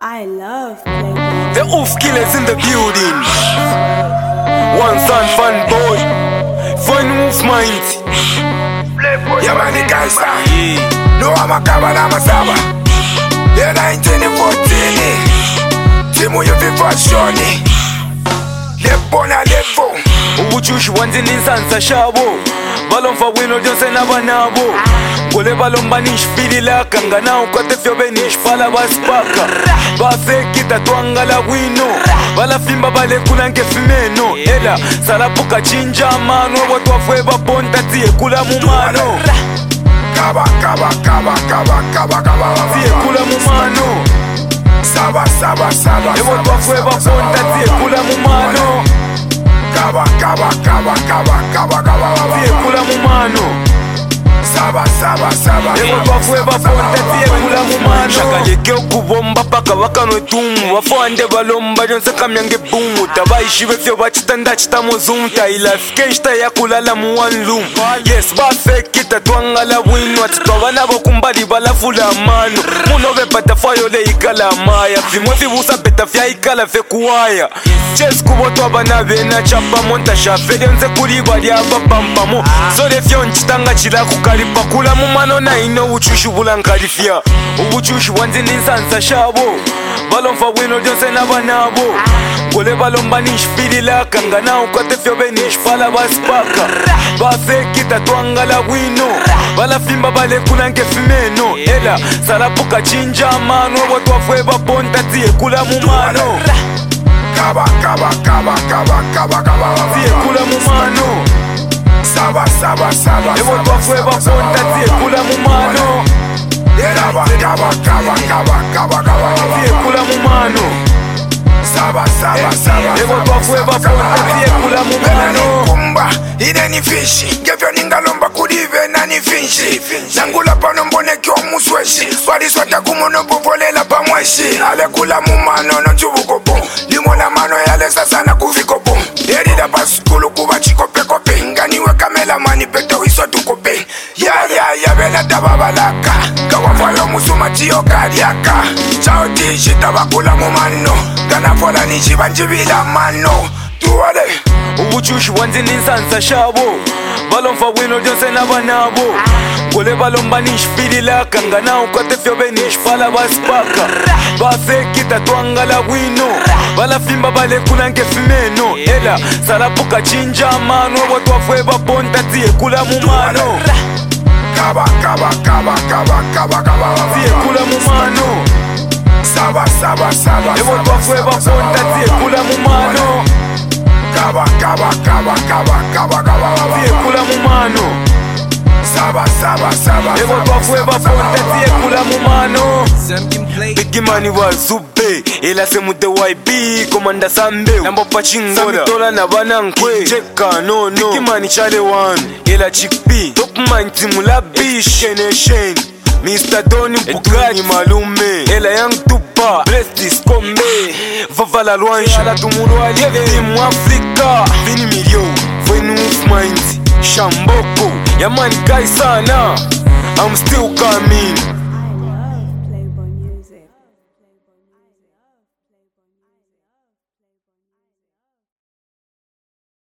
I love Playboy. The Oof Killers in the building. One son, fun boy. Fun Oof mind. Yeah, man, the guys are. No, I'm a cabana, I'm a saba. Yeah, 1914. Timu you fi fashion. Lepo na lepo. Ubuchushi wanzi ninsansa shabo. Balomfa wino jonse na banabo. Gole balomba nishfilila kangana ukote fyobe nishpala baspaka. Bafekita twangala wino. Balafimba bale kulanke fimeno. Ela salapuka chinja mano. Watu wafwe baponta tiye kula mumano. Kaba Tiye kula mumano. Saba Watu wafwe baponta tiye kula mumano. Kaba Tiye kula mumano. Saba Wafwe baponta tiye kula mumano. Shakaleke okubomba paka wakano etumu. Wafwande balomba jonse kamyange bumu. Tabaishi befyo bachitanda chitamo zoom. Tailafike nshita ya kulala mu one room. Yes bafekita twangala wino. Atitwabana bokumbali balafula mano. Muno bepata fayo le ikala maya. Vimwe vibusa beta fya ikala fe kuwaya. Ches kuboto abana bena chapa monta shafele nze kuliba lyaba pampamo. Sole fyo nchitanga chila kukalipa kula mumano na ino uchushu bulankalifya. Ubuchushu wanzi ninsansa shabo. Balomfa wino jonse na banabo. Gole balomba nishfilila kangana ukote fyobe nishpala baspaka. Bafekita twangala wino. Balafimba bale kulanke fimeno. Ela salapuka chinja mano. Watu wafwe baponta tiye kula mumano. Kaba Tiye kula mumano. Saba Watu wafwe baponta tiye kula mumano. Tiye kula mumano. Watu wafwe baponta tiye kula mumano. Kumba ine ni fishi ngevyo ningalomba kulive na ni finshi nangula pano mbonekyo musweshi waliswata kumono buvolela pamweshi ale kula mumano no chubukopo limona mano yale sasa na kuvikopo erida paskulu kuba chikopekope nganiwe kamela mani peto wiso tukope ya bela tababalaka kawafalo musuma chiyo kariaka chao tishi tabakula mumano kanafola nishibanjibila mano tuwale. Ubuchushi wanzi ninsansa shabo. Balomfa wino jonse na banabo. Gole balomba nishfilila kangana ukote fyobe nishpala baspaka. Bafekita twangala wino. Balafimba bale kulanke fimeno. Ela salapuka chinja mano. Watu wafwe baponta tiye kula mumano. Kaba Tiye kula mumano. Saba Watu wafwe baponta tiye kula mumano. Kaba Tiye kula mumano. Watu wafwe baponta tiye kula mumano. Bigimani wa zube ela semude YB komanda sambe nambo pachingola samitola na banankwe cheka no Bigimani chale one ela chickpea top man timu la bish Nation Mr. Donny Bugani malume ela yang tupa Prestis kombe Vava la luanja la tumulwa liye mu Afrika Vini milio Venu of mind Shamboko Yaman kai sana I'm still coming